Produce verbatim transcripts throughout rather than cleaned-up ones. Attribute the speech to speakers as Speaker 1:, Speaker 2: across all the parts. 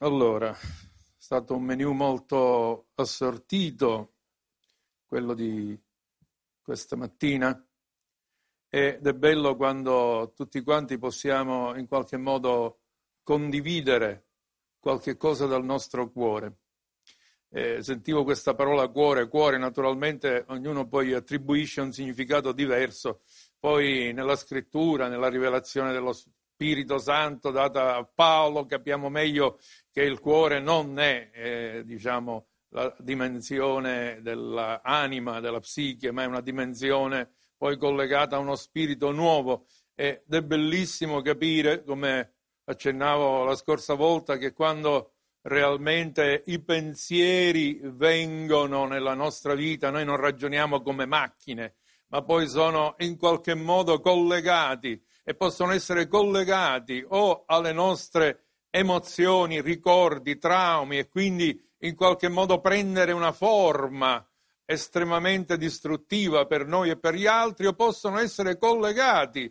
Speaker 1: Allora, è stato un menù molto assortito, quello di questa mattina, ed è bello quando tutti quanti possiamo in qualche modo condividere qualche cosa dal nostro cuore. Eh, sentivo questa parola cuore, cuore, naturalmente ognuno poi attribuisce un significato diverso, poi nella scrittura, nella rivelazione dello Spirito Santo data a Paolo capiamo meglio che il cuore non è, eh, diciamo, la dimensione dell'anima, della psiche, ma è una dimensione poi collegata a uno spirito nuovo, ed è bellissimo capire, come accennavo la scorsa volta, che quando realmente i pensieri vengono nella nostra vita, noi non ragioniamo come macchine, ma poi sono in qualche modo collegati e possono essere collegati o alle nostre emozioni, ricordi, traumi, e quindi in qualche modo prendere una forma estremamente distruttiva per noi e per gli altri, o possono essere collegati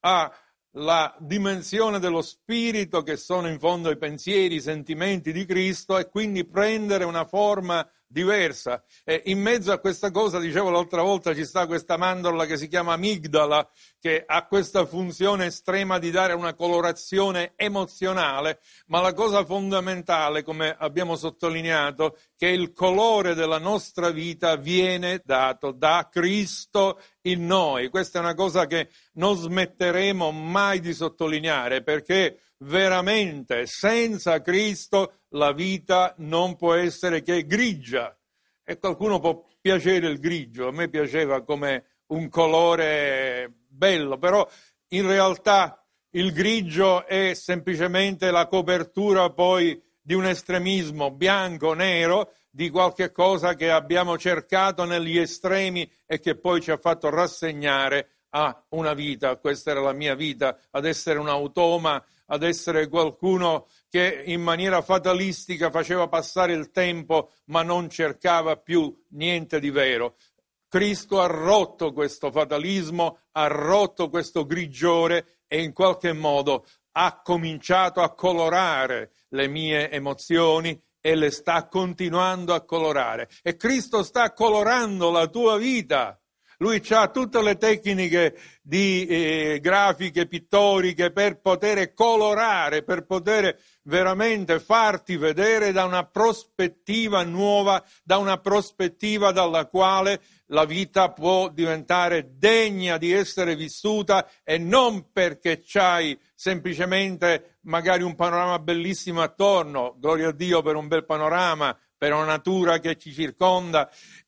Speaker 1: alla dimensione dello spirito, che sono in fondo i pensieri, i sentimenti di Cristo, e quindi prendere una forma diversa. E in mezzo a questa cosa, dicevo l'altra volta, ci sta questa mandorla che si chiama amigdala, che ha questa funzione estrema di dare una colorazione emozionale, ma la cosa fondamentale, come abbiamo sottolineato, che il colore della nostra vita viene dato da Cristo in noi. Questa è una cosa che non smetteremo mai di sottolineare, perché veramente senza Cristo la vita non può essere che grigia. E qualcuno può piacere il grigio, a me piaceva come un colore bello, però in realtà il grigio è semplicemente la copertura poi di un estremismo bianco-nero, di qualche cosa che abbiamo cercato negli estremi e che poi ci ha fatto rassegnare a una vita. Questa era la mia vita, ad essere un automa, ad essere qualcuno che in maniera fatalistica faceva passare il tempo ma non cercava più niente di vero. Cristo ha rotto questo fatalismo, ha rotto questo grigiore e in qualche modo ha cominciato a colorare le mie emozioni e le sta continuando a colorare. E Cristo sta colorando la tua vita. Lui ha tutte le tecniche di eh, grafiche, pittoriche per poter colorare, per poter veramente farti vedere da una prospettiva nuova, da una prospettiva dalla quale la vita può diventare degna di essere vissuta, e non perché c'hai semplicemente magari un panorama bellissimo attorno, gloria a Dio per un bel panorama, per una natura che ci circonda,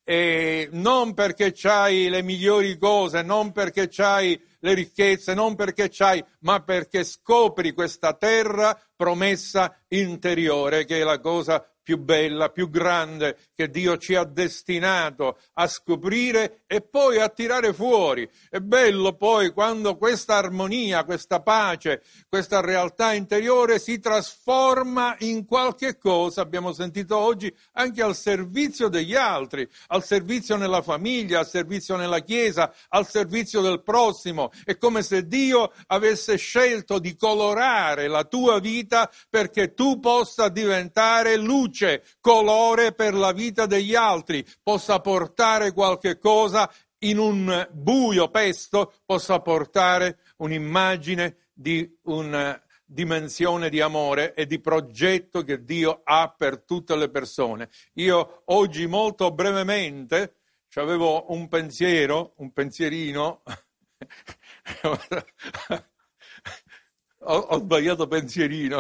Speaker 1: e non perché c'hai le migliori cose, non perché c'hai le ricchezze, non perché c'hai, ma perché scopri questa terra promessa interiore, che è la cosa più bella, più grande che Dio ci ha destinato a scoprire e poi a tirare fuori. È bello poi quando questa armonia, questa pace, questa realtà interiore si trasforma in qualche cosa, abbiamo sentito oggi, anche al servizio degli altri, al servizio nella famiglia, al servizio nella Chiesa, al servizio del prossimo. È come se Dio avesse scelto di colorare la tua vita perché tu possa diventare luce, colore per la vita degli altri, possa portare qualche cosa in un buio pesto, possa portare un'immagine di una dimensione di amore e di progetto che Dio ha per tutte le persone. Io oggi molto brevemente avevo un pensiero, un pensierino, ho, ho sbagliato pensierino.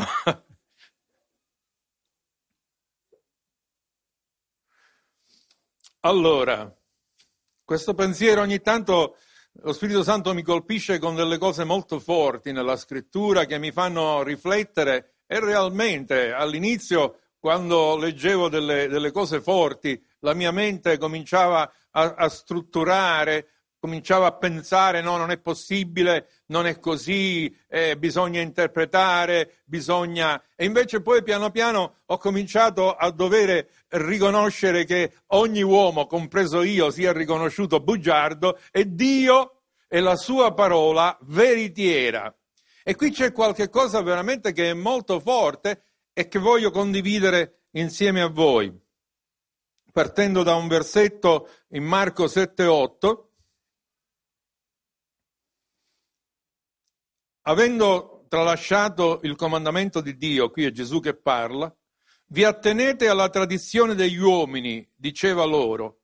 Speaker 1: Allora, questo pensiero ogni tanto lo Spirito Santo mi colpisce con delle cose molto forti nella scrittura che mi fanno riflettere, e realmente all'inizio, quando leggevo delle, delle cose forti, la mia mente cominciava a, a strutturare, cominciava a pensare no, non è possibile, non è così, eh, bisogna interpretare, bisogna... E invece poi piano piano ho cominciato a dover riconoscere che ogni uomo, compreso io, sia riconosciuto bugiardo e Dio è la sua parola veritiera. E qui c'è qualche cosa veramente che è molto forte e che voglio condividere insieme a voi, partendo da un versetto in Marco sette otto. Avendo tralasciato il comandamento di Dio, qui è Gesù che parla, vi attenete alla tradizione degli uomini, diceva loro.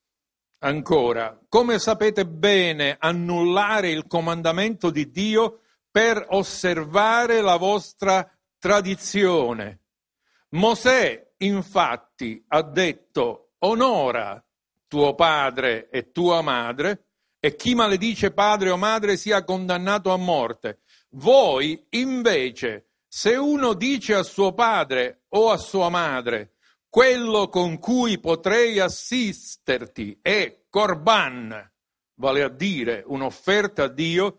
Speaker 1: Ancora, come sapete bene annullare il comandamento di Dio per osservare la vostra tradizione? Mosè, infatti, ha detto: onora tuo padre e tua madre, e chi maledice padre o madre sia condannato a morte. Voi, invece, se uno dice a suo padre o a sua madre: quello con cui potrei assisterti è Corban, vale a dire un'offerta a Dio,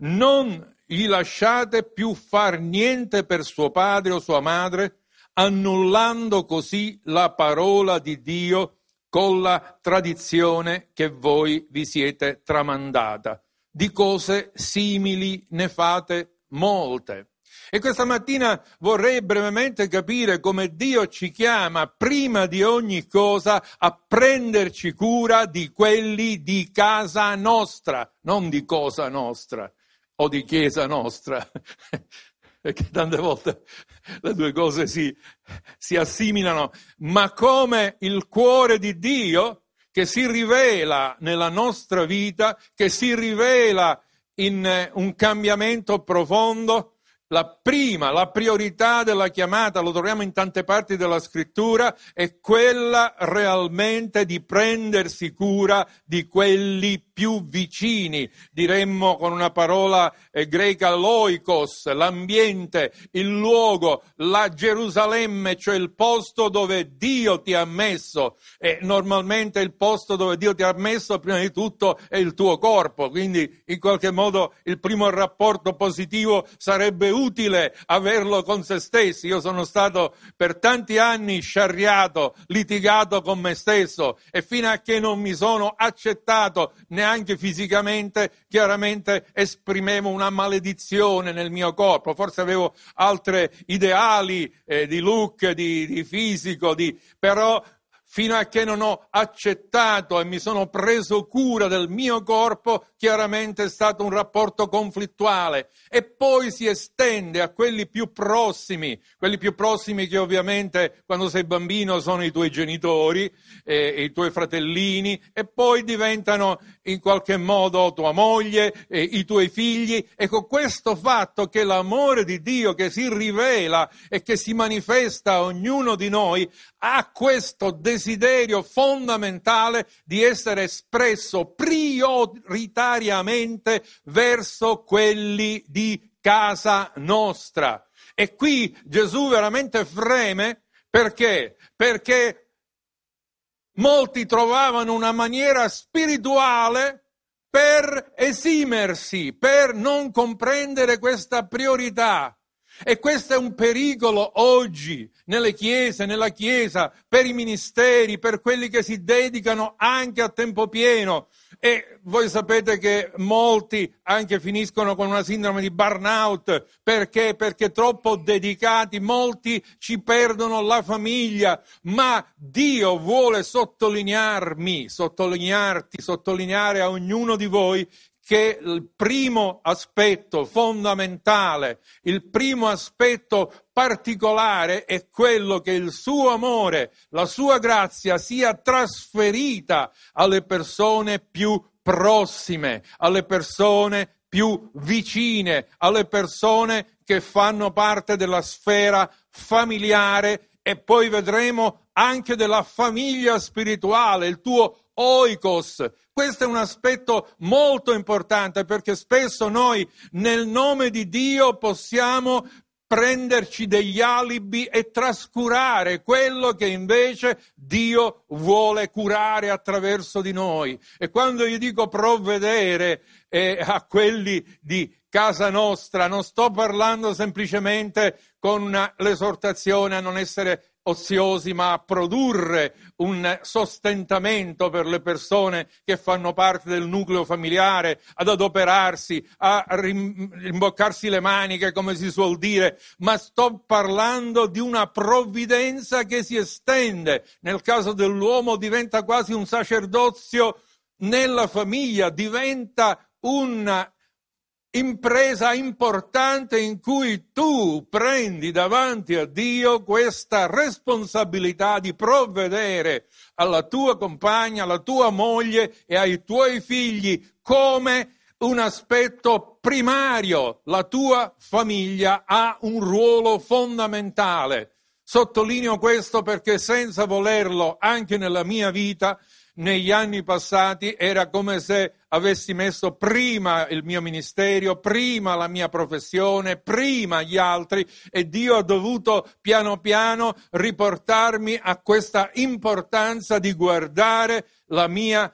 Speaker 1: non gli lasciate più far niente per suo padre o sua madre, annullando così la parola di Dio con la tradizione che voi vi siete tramandata. Di cose simili ne fate molte. E questa mattina vorrei brevemente capire come Dio ci chiama prima di ogni cosa a prenderci cura di quelli di casa nostra, non di cosa nostra o di chiesa nostra, perché tante volte le due cose si, si assimilano, ma come il cuore di Dio che si rivela nella nostra vita, che si rivela in un cambiamento profondo. La prima, la priorità della chiamata, lo troviamo in tante parti della scrittura, è quella realmente di prendersi cura di quelli più vicini, diremmo con una parola eh, greca loikos, l'ambiente, il luogo, la Gerusalemme, cioè il posto dove Dio ti ha messo, e normalmente il posto dove Dio ti ha messo prima di tutto è il tuo corpo, quindi in qualche modo il primo rapporto positivo sarebbe utile averlo con se stessi. Io sono stato per tanti anni sciarriato, litigato con me stesso, e fino a che non mi sono accettato neanche fisicamente, chiaramente esprimevo una maledizione nel mio corpo. Forse avevo altri ideali eh, di look, di, di fisico, di, però fino a che non ho accettato e mi sono preso cura del mio corpo, chiaramente è stato un rapporto conflittuale. E poi si estende a quelli più prossimi, quelli più prossimi che ovviamente quando sei bambino sono i tuoi genitori, eh, i tuoi fratellini, e poi diventano in qualche modo tua moglie, eh, i tuoi figli. Ecco, questo fatto che l'amore di Dio che si rivela e che si manifesta a ognuno di noi ha questo desiderio fondamentale di essere espresso prioritariamente verso quelli di casa nostra. E qui Gesù veramente freme, perché? Perché molti trovavano una maniera spirituale per esimersi, per non comprendere questa priorità. E questo è un pericolo oggi nelle chiese, nella Chiesa, per i ministeri, per quelli che si dedicano anche a tempo pieno. E voi sapete che molti anche finiscono con una sindrome di burnout. Perché? Perché troppo dedicati, molti ci perdono la famiglia. Ma Dio vuole sottolinearmi, sottolinearti, sottolineare a ognuno di voi che il primo aspetto fondamentale, il primo aspetto particolare è quello che il suo amore, la sua grazia sia trasferita alle persone più prossime, alle persone più vicine, alle persone che fanno parte della sfera familiare, e poi vedremo anche della famiglia spirituale, il tuo oikos. Questo è un aspetto molto importante, perché spesso noi nel nome di Dio possiamo prenderci degli alibi e trascurare quello che invece Dio vuole curare attraverso di noi. E quando io dico provvedere eh, a quelli di casa nostra, non sto parlando semplicemente con una, l'esortazione a non essere oziosi, ma a produrre un sostentamento per le persone che fanno parte del nucleo familiare, ad adoperarsi, a rimboccarsi le maniche, come si suol dire, ma sto parlando di una provvidenza che si estende. Nel caso dell'uomo diventa quasi un sacerdozio nella famiglia, diventa una impresa importante in cui tu prendi davanti a Dio questa responsabilità di provvedere alla tua compagna, alla tua moglie e ai tuoi figli come un aspetto primario. La tua famiglia ha un ruolo fondamentale. Sottolineo questo perché senza volerlo anche nella mia vita negli anni passati era come se avessi messo prima il mio ministero, prima la mia professione, prima gli altri, e Dio ha dovuto piano piano riportarmi a questa importanza di guardare la mia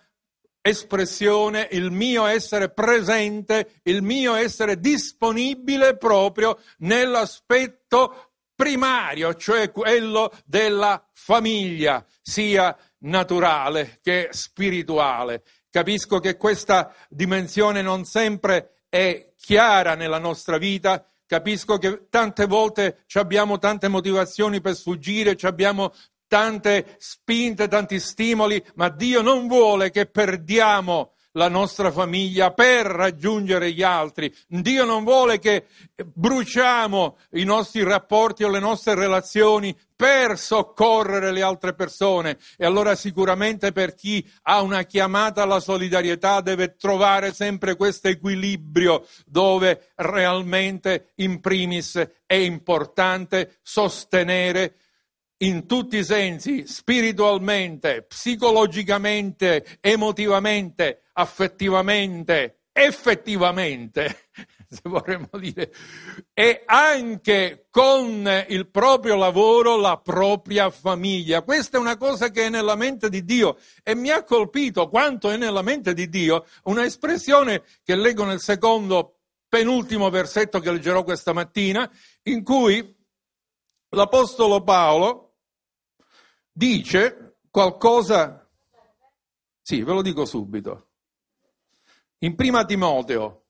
Speaker 1: espressione, il mio essere presente, il mio essere disponibile proprio nell'aspetto primario, cioè quello della famiglia, sia naturale che spirituale. Capisco che questa dimensione non sempre è chiara nella nostra vita, capisco che tante volte abbiamo tante motivazioni per sfuggire, abbiamo tante spinte, tanti stimoli, ma Dio non vuole che perdiamo la nostra famiglia per raggiungere gli altri. Dio non vuole che bruciamo i nostri rapporti o le nostre relazioni per soccorrere le altre persone. E allora sicuramente per chi ha una chiamata alla solidarietà deve trovare sempre questo equilibrio dove realmente in primis è importante sostenere in tutti i sensi, spiritualmente, psicologicamente, emotivamente, affettivamente, effettivamente, se vorremmo dire, e anche con il proprio lavoro la propria famiglia. Questa è una cosa che è nella mente di Dio e mi ha colpito quanto è nella mente di Dio una espressione che leggo nel secondo penultimo versetto che leggerò questa mattina, in cui l'Apostolo Paolo dice qualcosa, sì, ve lo dico subito. In prima Timoteo,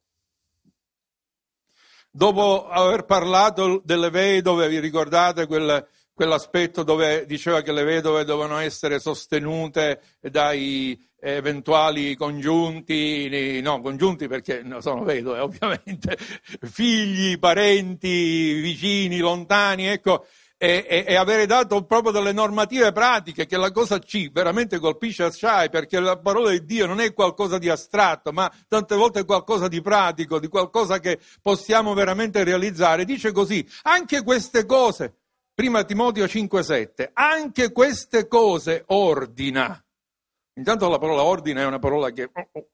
Speaker 1: dopo aver parlato delle vedove, vi ricordate quel, quell'aspetto dove diceva che le vedove dovevano essere sostenute dai eventuali congiunti, no, congiunti perché no, sono vedove ovviamente, figli, parenti, vicini, lontani, ecco, E, e, e avere dato proprio delle normative pratiche, che la cosa ci veramente colpisce assai, perché la parola di Dio non è qualcosa di astratto, ma tante volte è qualcosa di pratico, di qualcosa che possiamo veramente realizzare. Dice così: anche queste cose, prima Timoteo cinque sette, anche queste cose ordina. Intanto la parola ordina è una parola che oh, oh.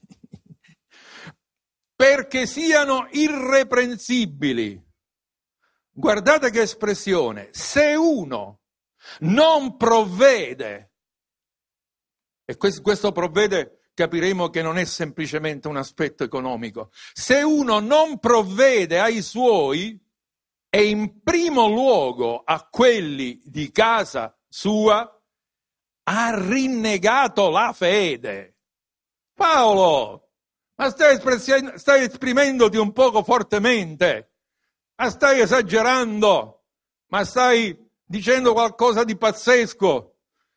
Speaker 1: perché siano irreprensibili. Guardate che espressione: se uno non provvede, e questo provvede capiremo che non è semplicemente un aspetto economico, se uno non provvede ai suoi e in primo luogo a quelli di casa sua, ha rinnegato la fede. Paolo, ma stai, espress- stai esprimendoti un poco fortemente. Ma stai esagerando, ma stai dicendo qualcosa di pazzesco.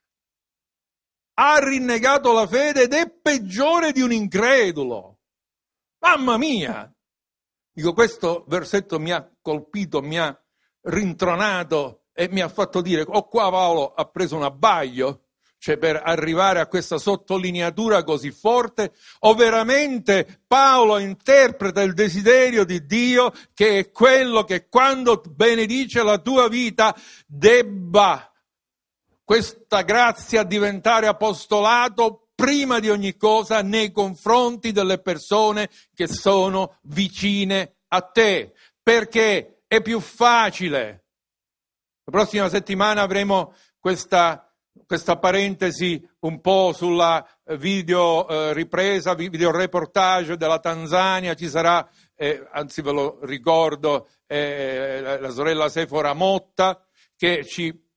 Speaker 1: Ha rinnegato la fede ed è peggiore di un incredulo. Mamma mia! Dico, questo versetto mi ha colpito, mi ha rintronato e mi ha fatto dire: oh, qua Paolo ha preso un abbaglio, cioè per arrivare a questa sottolineatura così forte, o veramente Paolo interpreta il desiderio di Dio, che è quello che quando benedice la tua vita debba questa grazia diventare apostolato prima di ogni cosa nei confronti delle persone che sono vicine a te, perché è più facile. La prossima settimana avremo questa Questa parentesi un po' sulla video eh, ripresa, video reportage della Tanzania. Ci sarà, eh, anzi ve lo ricordo, eh, la sorella Sephora Motta, che ci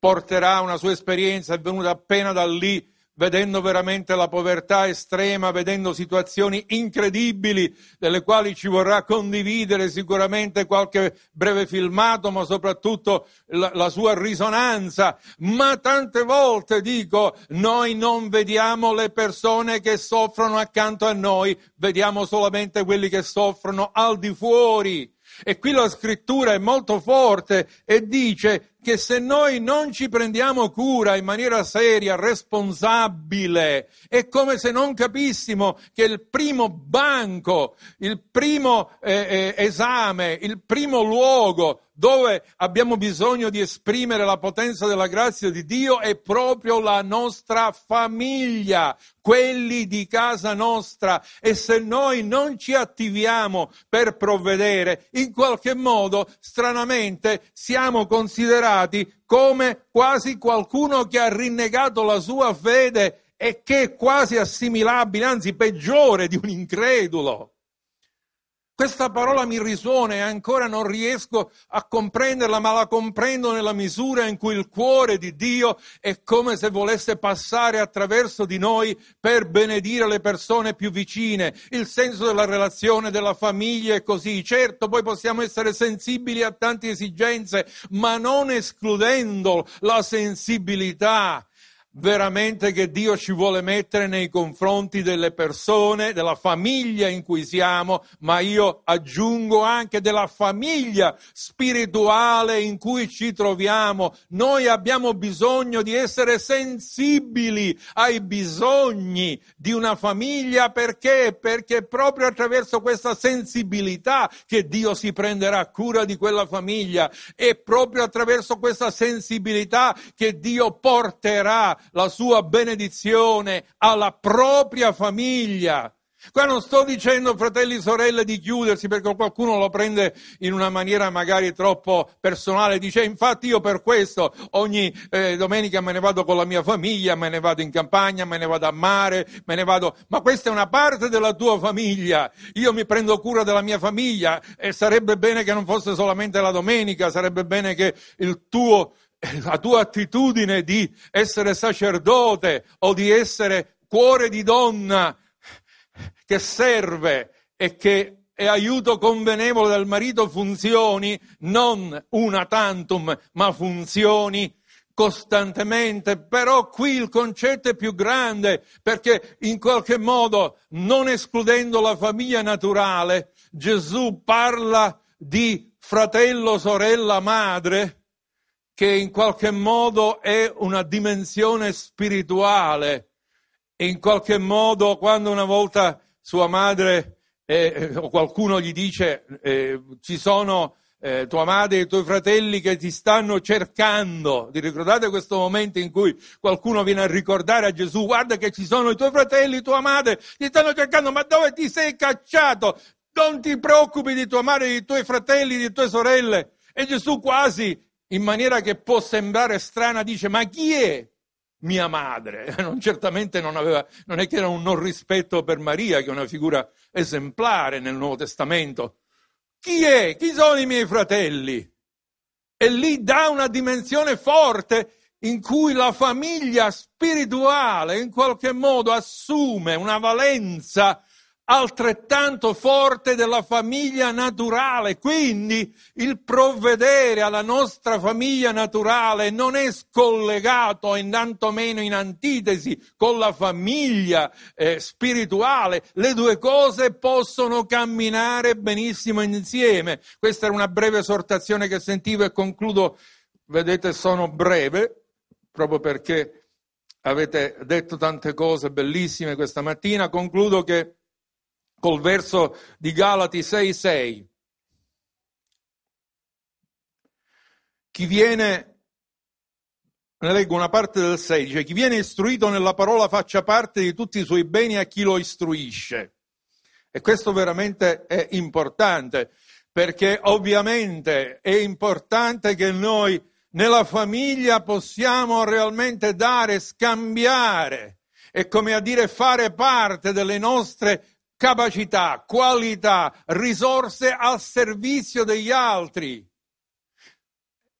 Speaker 1: porterà una sua esperienza, è venuta appena da lì, vedendo veramente la povertà estrema, vedendo situazioni incredibili delle quali ci vorrà condividere sicuramente qualche breve filmato, ma soprattutto la, la sua risonanza. Ma tante volte, dico, noi non vediamo le persone che soffrono accanto a noi, vediamo solamente quelli che soffrono al di fuori. E qui la scrittura è molto forte e dice che se noi non ci prendiamo cura in maniera seria, responsabile, è come se non capissimo che il primo banco, il primo eh, eh, esame, il primo luogo dove abbiamo bisogno di esprimere la potenza della grazia di Dio è proprio la nostra famiglia, quelli di casa nostra. E se noi non ci attiviamo per provvedere, in qualche modo, stranamente, siamo considerati come quasi qualcuno che ha rinnegato la sua fede e che è quasi assimilabile, anzi peggiore di un incredulo. Questa parola mi risuona e ancora non riesco a comprenderla, ma la comprendo nella misura in cui il cuore di Dio è come se volesse passare attraverso di noi per benedire le persone più vicine. Il senso della relazione, della famiglia è così. Certo, poi possiamo essere sensibili a tante esigenze, ma non escludendo la sensibilità veramente che Dio ci vuole mettere nei confronti delle persone, della famiglia in cui siamo, ma io aggiungo anche della famiglia spirituale in cui ci troviamo. Noi abbiamo bisogno di essere sensibili ai bisogni di una famiglia. Perché? Perché proprio attraverso questa sensibilità che Dio si prenderà cura di quella famiglia, è proprio attraverso questa sensibilità che Dio porterà la sua benedizione alla propria famiglia. Qua non sto dicendo, fratelli e sorelle, di chiudersi, perché qualcuno lo prende in una maniera magari troppo personale, dice infatti io per questo ogni eh, domenica me ne vado con la mia famiglia, me ne vado in campagna, me ne vado a mare, me ne vado, ma questa è una parte della tua famiglia, io mi prendo cura della mia famiglia e sarebbe bene che non fosse solamente la domenica, sarebbe bene che il tuo la tua attitudine di essere sacerdote o di essere cuore di donna che serve e che è aiuto convenevole del marito funzioni, non una tantum, ma funzioni costantemente. Però qui il concetto è più grande, perché in qualche modo, non escludendo la famiglia naturale, Gesù parla di fratello, sorella, madre, che in qualche modo è una dimensione spirituale. E in qualche modo, quando una volta sua madre eh, o qualcuno gli dice eh, ci sono eh, tua madre e i tuoi fratelli che ti stanno cercando, vi ricordate questo momento in cui qualcuno viene a ricordare a Gesù, guarda che ci sono i tuoi fratelli, tua madre, ti stanno cercando, ma dove ti sei cacciato? Non ti preoccupi di tua madre, dei tuoi fratelli, di tue sorelle. E Gesù quasi, in maniera che può sembrare strana, dice, ma chi è mia madre? Non, certamente non aveva, non è che era un non rispetto per Maria, che è una figura esemplare nel Nuovo Testamento. Chi è? Chi sono i miei fratelli? E lì dà una dimensione forte in cui la famiglia spirituale in qualche modo assume una valenza altrettanto forte della famiglia naturale. Quindi il provvedere alla nostra famiglia naturale non è scollegato e tantomeno in antitesi con la famiglia eh, spirituale. Le due cose possono camminare benissimo insieme. Questa era una breve esortazione che sentivo e concludo. Vedete, sono breve proprio perché avete detto tante cose bellissime questa mattina. Concludo che col verso di Galati sei sei. Chi viene, ne leggo una parte del sei, dice, chi viene istruito nella parola faccia parte di tutti i suoi beni a chi lo istruisce. E questo veramente è importante, perché ovviamente è importante che noi nella famiglia possiamo realmente dare, scambiare, e come a dire fare parte delle nostre capacità, qualità, risorse al servizio degli altri.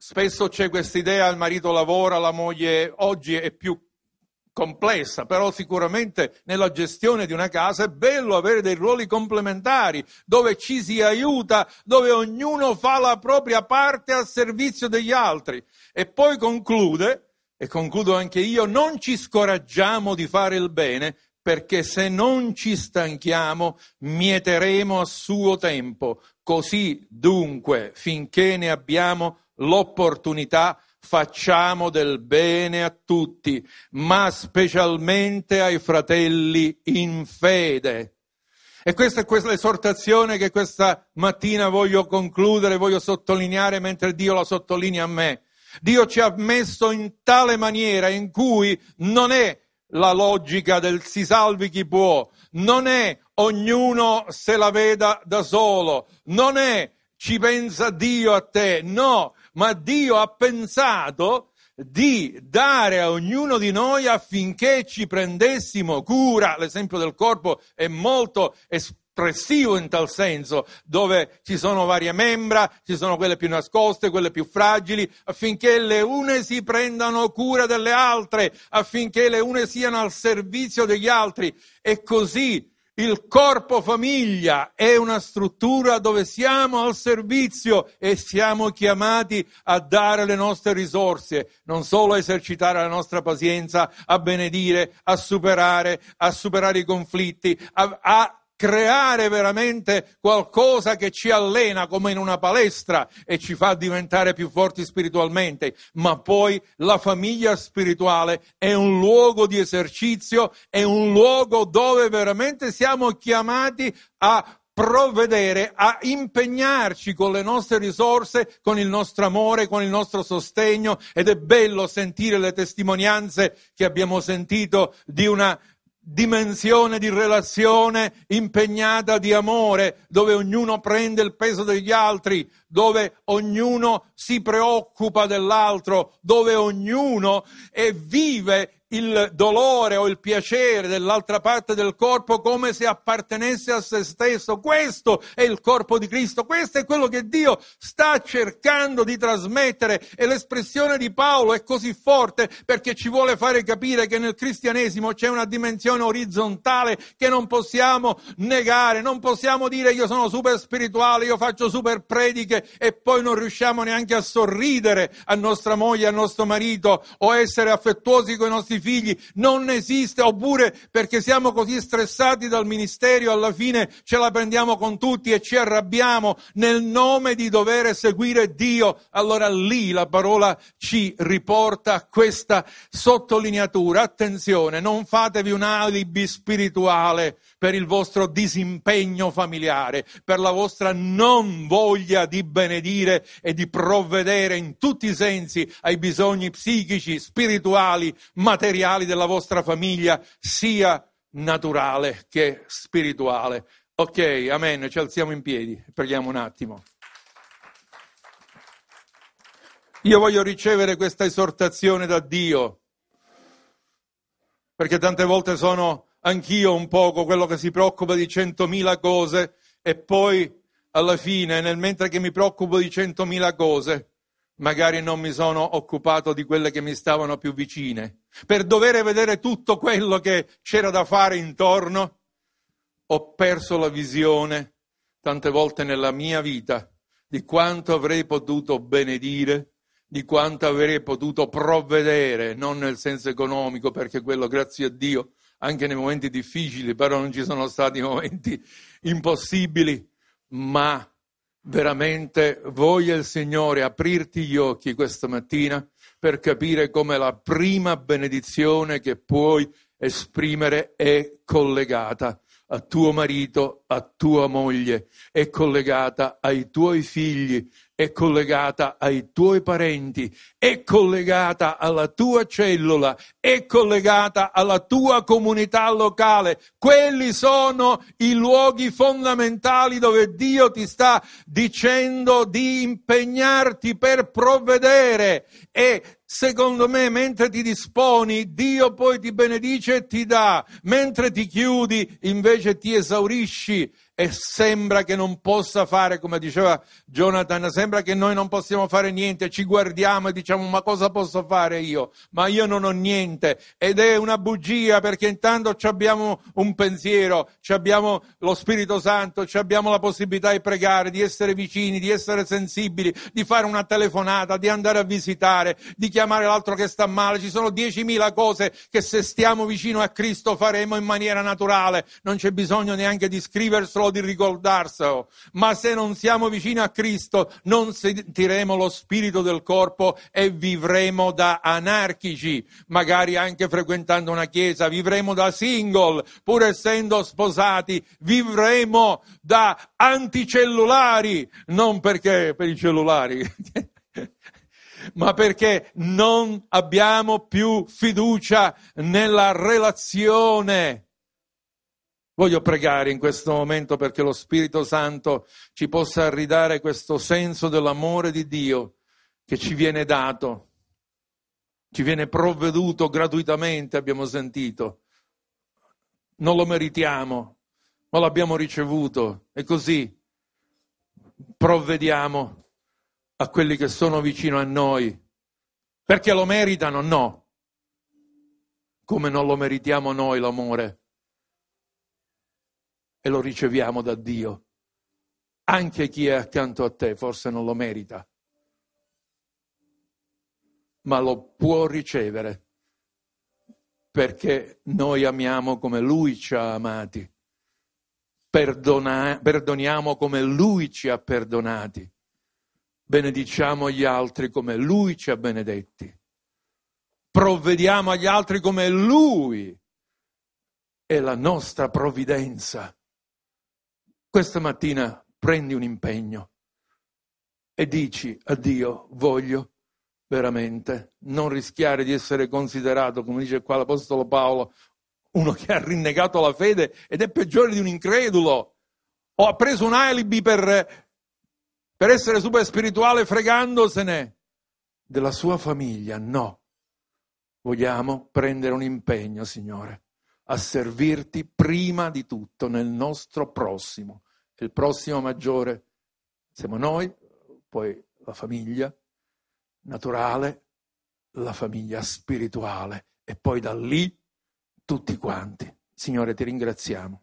Speaker 1: Spesso c'è questa idea, il marito lavora, la moglie oggi è più complessa, però sicuramente nella gestione di una casa è bello avere dei ruoli complementari, dove ci si aiuta, dove ognuno fa la propria parte al servizio degli altri. E poi conclude, e concludo anche io, non ci scoraggiamo di fare il bene, perché se non ci stanchiamo, mieteremo a suo tempo. Così dunque, finché ne abbiamo l'opportunità, facciamo del bene a tutti, ma specialmente ai fratelli in fede. E questa è questa l'esortazione che questa mattina voglio concludere, voglio sottolineare mentre Dio la sottolinea a me. Dio ci ha messo in tale maniera in cui non è la logica del si salvi chi può, non è ognuno se la veda da solo, non è ci pensa Dio a te, no, ma Dio ha pensato di dare a ognuno di noi affinché ci prendessimo cura. L'esempio del corpo è molto espressivo in tal senso, dove ci sono varie membra, ci sono quelle più nascoste, quelle più fragili, affinché le une si prendano cura delle altre, affinché le une siano al servizio degli altri. E così il corpo famiglia è una struttura dove siamo al servizio e siamo chiamati a dare le nostre risorse, non solo a esercitare la nostra pazienza, a benedire, a superare, a superare i conflitti, a, a creare veramente qualcosa che ci allena come in una palestra e ci fa diventare più forti spiritualmente, ma poi la famiglia spirituale è un luogo di esercizio, è un luogo dove veramente siamo chiamati a provvedere, a impegnarci con le nostre risorse, con il nostro amore, con il nostro sostegno. Ed è bello sentire le testimonianze che abbiamo sentito di una dimensione di relazione impegnata di amore, dove ognuno prende il peso degli altri, dove ognuno si preoccupa dell'altro, dove ognuno e vive il dolore o il piacere dell'altra parte del corpo come se appartenesse a se stesso. Questo è il corpo di Cristo, questo è quello che Dio sta cercando di trasmettere, e l'espressione di Paolo è così forte perché ci vuole fare capire che nel cristianesimo c'è una dimensione orizzontale che non possiamo negare. Non possiamo dire io sono super spirituale, io faccio super prediche e poi non riusciamo neanche a sorridere a nostra moglie, a nostro marito, o essere affettuosi con i nostri figli. Non esiste. Oppure perché siamo così stressati dal ministero alla fine ce la prendiamo con tutti e ci arrabbiamo nel nome di dover seguire Dio. Allora lì la parola ci riporta a questa sottolineatura: attenzione, non fatevi un alibi spirituale per il vostro disimpegno familiare, per la vostra non voglia di benedire e di provvedere in tutti i sensi ai bisogni psichici, spirituali, materiali della vostra famiglia, sia naturale che spirituale. Ok, amen, ci alziamo in piedi, preghiamo un attimo. Io voglio ricevere questa esortazione da Dio, perché tante volte sono anch'io un poco quello che si preoccupa di centomila cose e poi alla fine, nel mentre che mi preoccupo di centomila cose, magari non mi sono occupato di quelle che mi stavano più vicine. Per dover vedere tutto quello che c'era da fare intorno, ho perso la visione, tante volte nella mia vita, di quanto avrei potuto benedire, di quanto avrei potuto provvedere, non nel senso economico, perché quello, grazie a Dio, anche nei momenti difficili, però non ci sono stati momenti impossibili, ma veramente voglia il Signore aprirti gli occhi questa mattina per capire come la prima benedizione che puoi esprimere è collegata a tuo marito, a tua moglie, è collegata ai tuoi figli, è collegata ai tuoi parenti, è collegata alla tua cellula, è collegata alla tua comunità locale. Quelli sono i luoghi fondamentali dove Dio ti sta dicendo di impegnarti per provvedere, e secondo me mentre ti disponi Dio poi ti benedice e ti dà, mentre ti chiudi invece ti esaurisci e sembra che non possa fare, come diceva Jonathan, sembra che noi non possiamo fare niente, ci guardiamo e diciamo ma cosa posso fare io? Ma io non ho niente, ed è una bugia, perché intanto ci abbiamo un pensiero, ci abbiamo lo Spirito Santo, ci abbiamo la possibilità di pregare, di essere vicini, di essere sensibili, di fare una telefonata, di andare a visitare, di chiamare l'altro che sta male. Ci sono diecimila cose che se stiamo vicino a Cristo faremo in maniera naturale, non c'è bisogno neanche di scriverselo o di ricordarselo. Ma se non siamo vicini a Cristo non sentiremo lo spirito del corpo e vivremo da anarchici, magari anche frequentando una chiesa, vivremo da single, pur essendo sposati, vivremo da anticellulari, non perché per i cellulari ma perché non abbiamo più fiducia nella relazione. Voglio pregare in questo momento perché lo Spirito Santo ci possa ridare questo senso dell'amore di Dio che ci viene dato, ci viene provveduto gratuitamente, abbiamo sentito. Non lo meritiamo, ma l'abbiamo ricevuto, e così provvediamo a quelli che sono vicino a noi, perché lo meritano? No. Come non lo meritiamo noi l'amore, e lo riceviamo da Dio. Anche chi è accanto a te forse non lo merita, ma lo può ricevere, perché noi amiamo come Lui ci ha amati, Perdona, perdoniamo come Lui ci ha perdonati, benediciamo gli altri come Lui ci ha benedetti, provvediamo agli altri come Lui è la nostra provvidenza. Questa mattina prendi un impegno e dici a Dio: voglio veramente non rischiare di essere considerato, come dice qua l'Apostolo Paolo, uno che ha rinnegato la fede ed è peggiore di un incredulo, o ha preso un alibi per... per essere super spirituale fregandosene della sua famiglia. No, vogliamo prendere un impegno, Signore, a servirti prima di tutto nel nostro prossimo. Il prossimo maggiore siamo noi, poi la famiglia naturale, la famiglia spirituale e poi da lì tutti quanti. Signore, ti ringraziamo.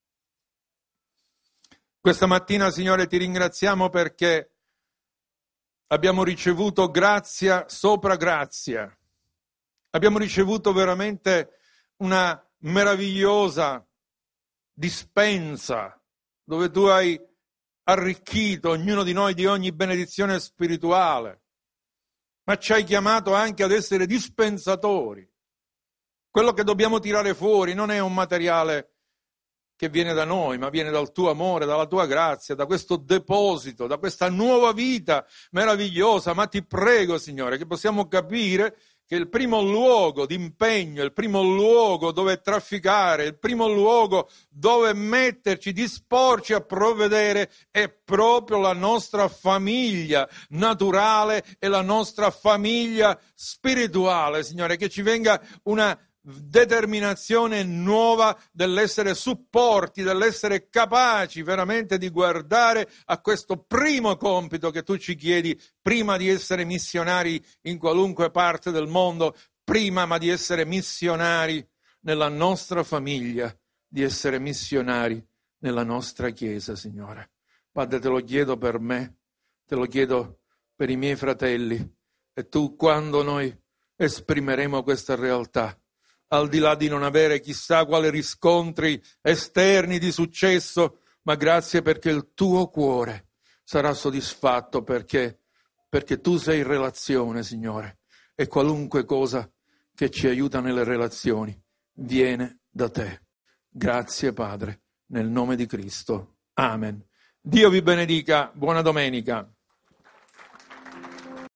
Speaker 1: Questa mattina, Signore, ti ringraziamo perché abbiamo ricevuto grazia sopra grazia. Abbiamo ricevuto veramente una meravigliosa dispensa dove tu hai arricchito ognuno di noi di ogni benedizione spirituale, ma ci hai chiamato anche ad essere dispensatori. Quello che dobbiamo tirare fuori non è un materiale che viene da noi, ma viene dal tuo amore, dalla tua grazia, da questo deposito, da questa nuova vita meravigliosa. Ma ti prego, Signore, che possiamo capire che il primo luogo di impegno, il primo luogo dove trafficare, il primo luogo dove metterci, disporci a provvedere è proprio la nostra famiglia naturale e la nostra famiglia spirituale, Signore, che ci venga una determinazione nuova dell'essere supporti, dell'essere capaci veramente di guardare a questo primo compito che tu ci chiedi prima di essere missionari in qualunque parte del mondo, prima ma di essere missionari nella nostra famiglia, di essere missionari nella nostra Chiesa, Signore. Padre, te lo chiedo per me, te lo chiedo per i miei fratelli, e tu, quando noi esprimeremo questa realtà, al di là di non avere chissà quali riscontri esterni di successo, ma grazie perché il tuo cuore sarà soddisfatto, perché, perché tu sei in relazione, Signore, e qualunque cosa che ci aiuta nelle relazioni viene da te. Grazie, Padre, nel nome di Cristo. Amen. Dio vi benedica. Buona domenica.